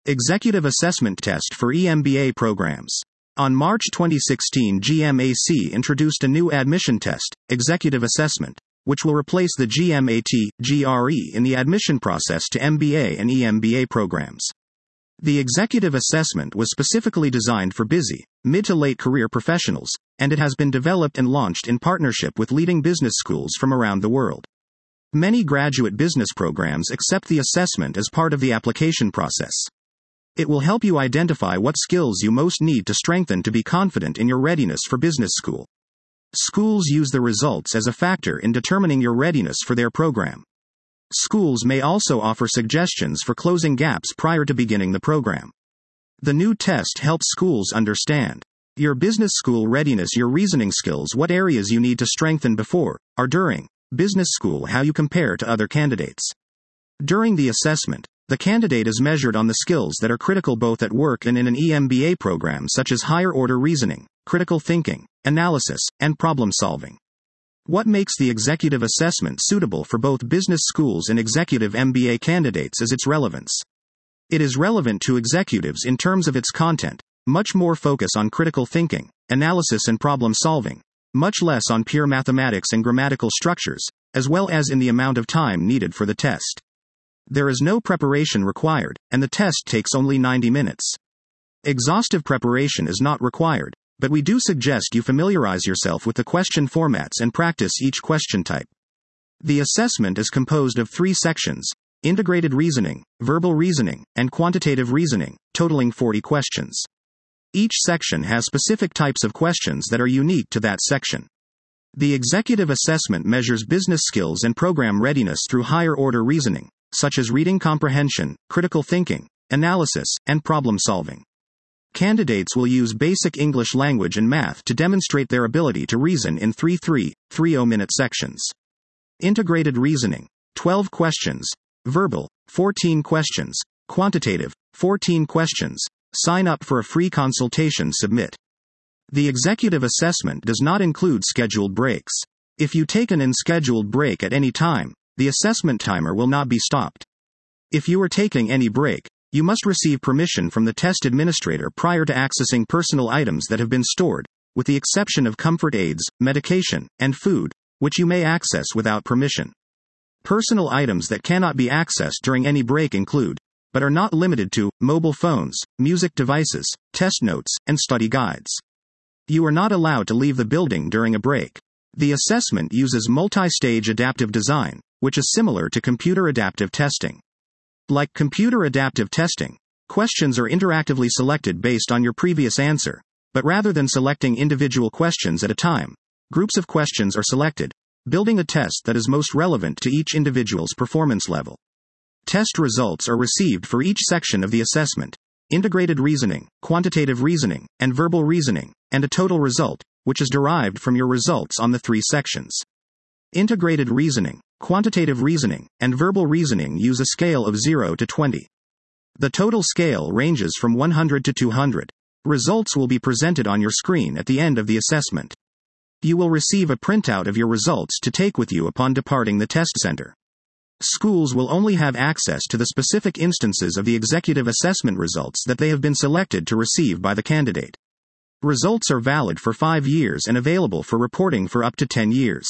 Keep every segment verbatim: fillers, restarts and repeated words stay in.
Executive Assessment Test for E M B A Programs. On March twenty sixteen, G M A C introduced a new admission test, Executive Assessment, which will replace the G M A T, G R E in the admission process to M B A and E M B A programs. The Executive Assessment was specifically designed for busy, mid to late career professionals, and it has been developed and launched in partnership with leading business schools from around the world. Many graduate business programs accept the assessment as part of the application process. It will help you identify what skills you most need to strengthen to be confident in your readiness for business school. Schools use the results as a factor in determining your readiness for their program. Schools may also offer suggestions for closing gaps prior to beginning the program. The new test helps schools understand your business school readiness, your reasoning skills, what areas you need to strengthen before or during business school, how you compare to other candidates. During the assessment, the candidate is measured on the skills that are critical both at work and in an E M B A program, such as higher order reasoning, critical thinking, analysis, and problem solving. What makes the executive assessment suitable for both business schools and executive M B A candidates is its relevance. It is relevant to executives in terms of its content, much more focus on critical thinking, analysis, and problem solving, much less on pure mathematics and grammatical structures, as well as in the amount of time needed for the test. There is no preparation required, and the test takes only ninety minutes. Exhaustive preparation is not required, but we do suggest you familiarize yourself with the question formats and practice each question type. The assessment is composed of three sections: integrated reasoning, verbal reasoning, and quantitative reasoning, totaling forty questions. Each section has specific types of questions that are unique to that section. The executive assessment measures business skills and program readiness through higher order reasoning, such as reading comprehension, critical thinking, analysis, and problem solving. Candidates will use basic English language and math to demonstrate their ability to reason in three three, three minute sections. Integrated reasoning, twelve questions. Verbal, fourteen questions. Quantitative, fourteen questions. Sign up for a free consultation. Submit. The executive assessment does not include scheduled breaks. If you take an unscheduled break at any time, the assessment timer will not be stopped. If you are taking any break, you must receive permission from the test administrator prior to accessing personal items that have been stored, with the exception of comfort aids, medication, and food, which you may access without permission. Personal items that cannot be accessed during any break include, but are not limited to, mobile phones, music devices, test notes, and study guides. You are not allowed to leave the building during a break. The assessment uses multi-stage adaptive design, which is similar to computer adaptive testing. Like computer adaptive testing, questions are interactively selected based on your previous answer, but rather than selecting individual questions at a time, groups of questions are selected, building a test that is most relevant to each individual's performance level. Test results are received for each section of the assessment: integrated reasoning, quantitative reasoning, and verbal reasoning, and a total result, which is derived from your results on the three sections. Integrated reasoning, quantitative reasoning, and verbal reasoning use a scale of zero to twenty. The total scale ranges from one hundred to two hundred. Results will be presented on your screen at the end of the assessment. You will receive a printout of your results to take with you upon departing the test center. Schools will only have access to the specific instances of the executive assessment results that they have been selected to receive by the candidate. Results are valid for five years and available for reporting for up to ten years.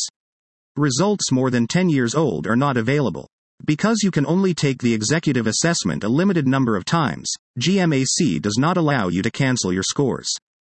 Results more than ten years old are not available. Because you can only take the executive assessment a limited number of times, G M A C does not allow you to cancel your scores.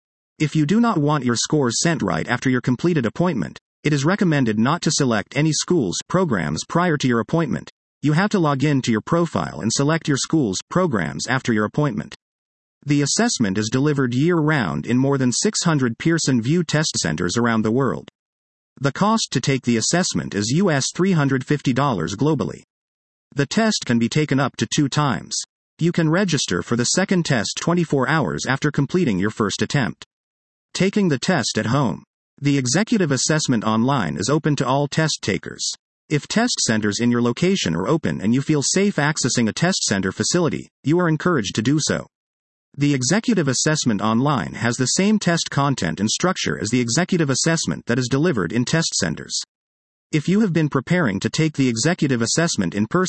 If you do not want your scores sent right after your completed appointment, it is recommended not to select any schools' programs prior to your appointment. You have to log in to your profile and select your school's programs after your appointment. The assessment is delivered year-round in more than six hundred Pearson VUE test centers around the world. The cost to take the assessment is U S three hundred fifty dollars globally. The test can be taken up to two times. You can register for the second test twenty-four hours after completing your first attempt. Taking the test at home. The executive assessment online is open to all test takers. If test centers in your location are open and you feel safe accessing a test center facility, you are encouraged to do so. The executive assessment online has the same test content and structure as the executive assessment that is delivered in test centers. If you have been preparing to take the executive assessment in person,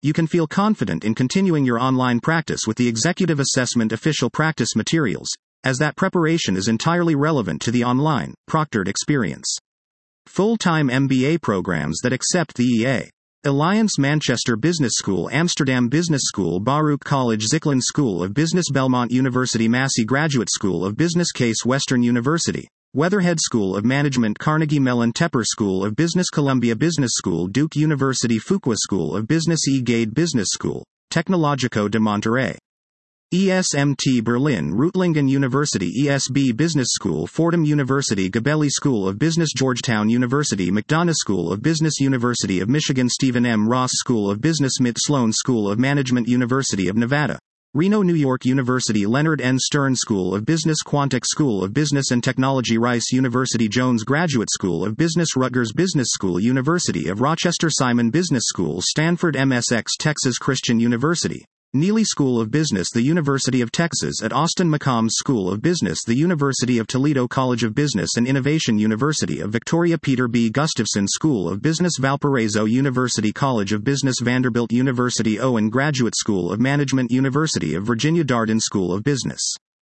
you can feel confident in continuing your online practice with the Executive Assessment official practice materials, as that preparation is entirely relevant to the online, proctored experience. Full-time M B A programs that accept the E A. Alliance Manchester Business School, Amsterdam Business School, Baruch College, Ziklan School of Business, Belmont University, Massey Graduate School of Business, Case Western University, Weatherhead School of Management, Carnegie Mellon Tepper School of Business, Columbia Business School, Duke University, Fuqua School of Business, E. Gade Business School, Tecnológico de Monterrey, E S M T Berlin, Reutlingen University, E S B Business School, Fordham University, Gabelli School of Business, Georgetown University, McDonough School of Business, University of Michigan, Stephen M. Ross School of Business, Mitt Sloan School of Management, University of Nevada, Reno, New York University, Leonard N. Stern School of Business, Quantic School of Business and Technology, Rice University, Jones Graduate School of Business, Rutgers Business School, University of Rochester, Simon Business School, Stanford, M S X, Texas Christian University, Neely School of Business, the University of Texas at Austin, McCombs School of Business, the University of Toledo, College of Business and Innovation, University of Victoria, Peter B. Gustafson School of Business, Valparaiso University, College of Business, Vanderbilt University, Owen Graduate School of Management, University of Virginia, Darden School of Business.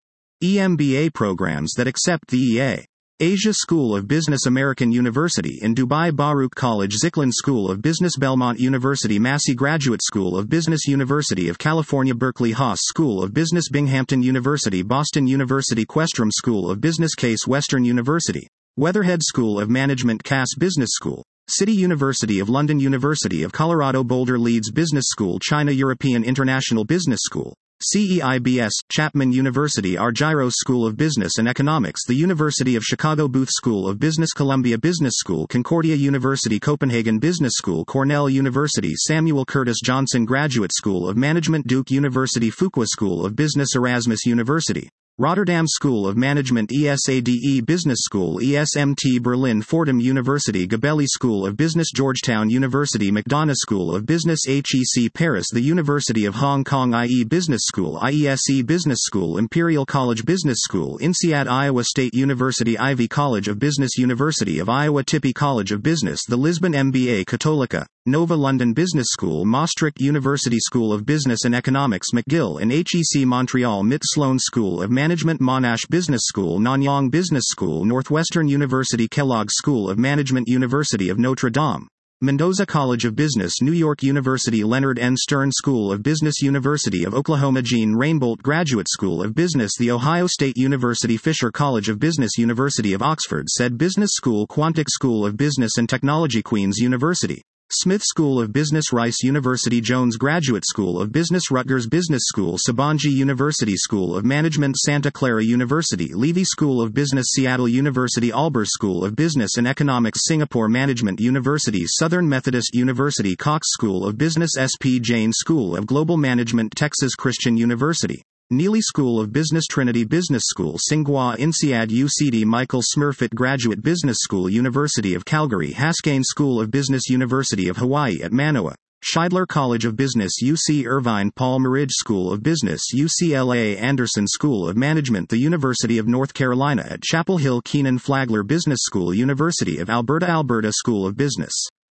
E M B A programs that accept the E A. Asia School of Business, American University in Dubai, Baruch College, Ziklan School of Business, Belmont University, Massey Graduate School of Business, University of California, Berkeley, Haas School of Business, Binghamton University, Boston University, Questrom School of Business, Case Western University, Weatherhead School of Management, Cass Business School, City University of London, University of Colorado Boulder, Leeds Business School, China European International Business School, C E I B S, Chapman University, Argyros School of Business and Economics, the University of Chicago Booth School of Business, Columbia Business School, Concordia University, Copenhagen Business School, Cornell University, Samuel Curtis Johnson Graduate School of Management, Duke University, Fuqua School of Business, Erasmus University, Rotterdam School of Management, E S A D E Business School, E S M T Berlin, Fordham University, Gabelli School of Business, Georgetown University, McDonough School of Business, H E C Paris, the University of Hong Kong, I E Business School, I E S E Business School, Imperial College Business School, INSEAD, Iowa State University, Ivy College of Business, University of Iowa, Tippy College of Business, the Lisbon M B A, Católica, Nova London Business School, Maastricht University School of Business and Economics, McGill and H E C Montreal, Mitt Sloan School of Management, Monash Business School, Nanyang Business School, Northwestern University, Kellogg School of Management, University of Notre Dame, Mendoza College of Business, New York University, Leonard N. Stern School of Business, University of Oklahoma, Gene Rainbolt Graduate School of Business, The Ohio State University, Fisher College of Business, University of Oxford, Said Business School, Quantic School of Business and Technology, Queen's University, Smith School of Business, Rice University, Jones Graduate School of Business, Rutgers Business School, Sabanji University School of Management, Santa Clara University, Levy School of Business, Seattle University, Albers School of Business and Economics, Singapore Management University, Southern Methodist University, Cox School of Business, S P Jain School of Global Management, Texas Christian University, Neely School of Business, Trinity Business School, Tsinghua, INSEAD, U C D, Michael Smurfit Graduate Business School, University of Calgary, Haskayne School of Business, University of Hawaii at Manoa, Scheidler College of Business, U C Irvine, Paul Merridge School of Business, U C L A, Anderson School of Management, the University of North Carolina at Chapel Hill, Keenan Flagler Business School, University of Alberta, Alberta School of Business,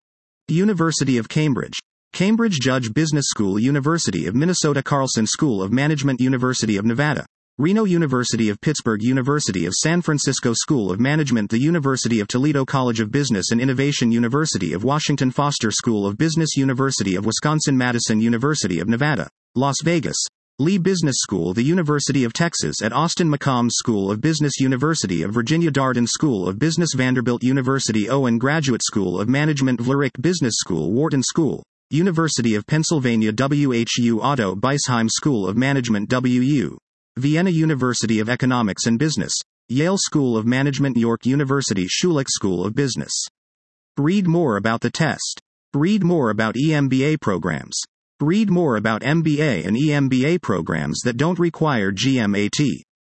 University of Cambridge, Cambridge Judge Business School, University of Minnesota, Carlson School of Management, University of Nevada, Reno University of Pittsburgh, University of San Francisco School of Management, the University of Toledo College of Business and Innovation, University of Washington Foster School of Business, University of Wisconsin-Madison, University of Nevada, Las Vegas, Lee Business School, the University of Texas at Austin, McCombs School of Business, University of Virginia, Darden School of Business, Vanderbilt University, Owen Graduate School of Management, Vlerick Business School, Wharton School, University of Pennsylvania, W H U Otto Beisheim School of Management, W U Vienna University of Economics and Business, Yale School of Management, York University, Schulich School of Business. Read more about the test. Read more about E M B A programs. Read more about M B A and E M B A programs that don't require G M A T.